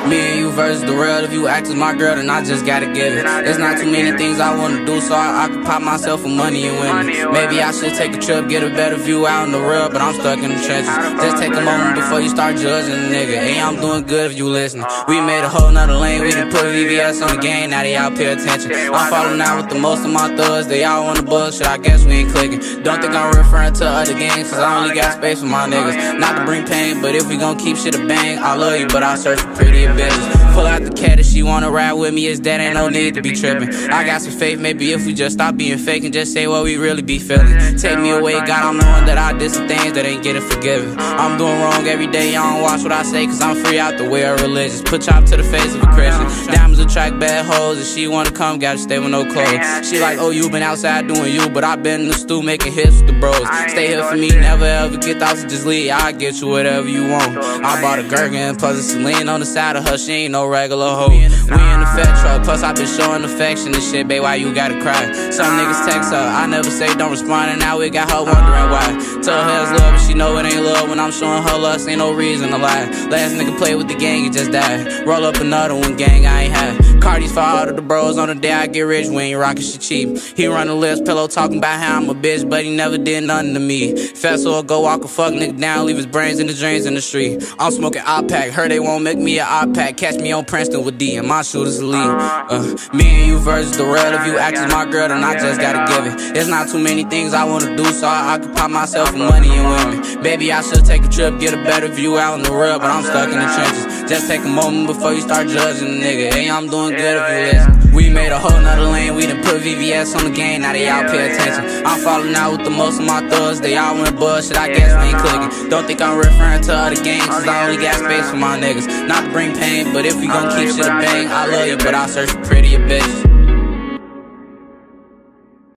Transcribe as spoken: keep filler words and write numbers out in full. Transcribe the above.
Me and you versus the world. If you act as my girl, then I just gotta get it. There's not too many things I wanna do, so I, I can pop myself for money and women. Maybe I should take a trip, get a better view out in the world, but I'm stuck in the trenches. Just take a moment before you start judging a nigga. Hey, I'm doing good if you listening. We made a whole nother lane, we done put V V S on the game, now they out pay attention. I'm falling out with the most of my thugs, they all on the bug, shit, I guess we ain't clicking. Don't think I'm referring to other games, cause I only got space for my niggas. Not to bring pain, but if we gon' keep shit a bang, I love you, but I search for prettier bitches. Pull out the cat if she wanna ride with me, it's that ain't no need to be tripping. I got some faith, maybe if we just stop being fake and just say what we really be feeling. Take me away, God, I'm knowing that I did some things that ain't getting forgiven. I'm doing wrong every day, y'all don't watch what I say, cause I'm free out the way of religious. Put chop to the face of a Christian. Diamonds attract bad hoes, if she wanna come, gotta stay with no clothes. She like, oh, you been outside doing you, but I been in the stew making hits with the bros. Stay here for me, never ever get out, so just leave, I'll get you whatever you want. I bought a Gherkin, plus a Celine on the side of her, she ain't no regular hoe. We in the fat truck, plus I been showing affection and shit, babe, why you gotta cry? Some niggas text her, I never say don't respond, and now we got her wondering why. Tell her it's love, but she know it ain't love. When I'm showing her lust, ain't no reason to lie. Last nigga played with the gang, he just died. Roll up another one, gang, I ain't had. Cardi's for all of the bros, on the day I get rich, we ain't rockin' shit cheap. He run the list, pillow talking about how I'm a bitch, but he never did nothing to me. Fast or go walk a fuck nigga down, leave his brains in the drains in the street. I'm smoking I-Pack, heard they won't make me an I-Pack. Catch me on Princeton with D, and my shooters elite. Uh, me and you versus the world. If you act as my girl, then I just gotta give it. There's not too many things I wanna do, so I, I can pop myself for money and women. Baby, I should take a trip, get a better view out in the world, but I'm stuck in the trenches. Just take a moment before you start judging a nigga. Hey, I'm doing good if you listen. We made a whole nother lane, we done put V V S on the game, now they all pay attention. I'm falling out with the most of my thugs, they all went buzz, shit, I guess we ain't clicking. Don't think I'm referring to other games, cause I only got space for my niggas. Not to bring pain, but if we gon' keep shit a bang, I love you, but I search for prettier bitches.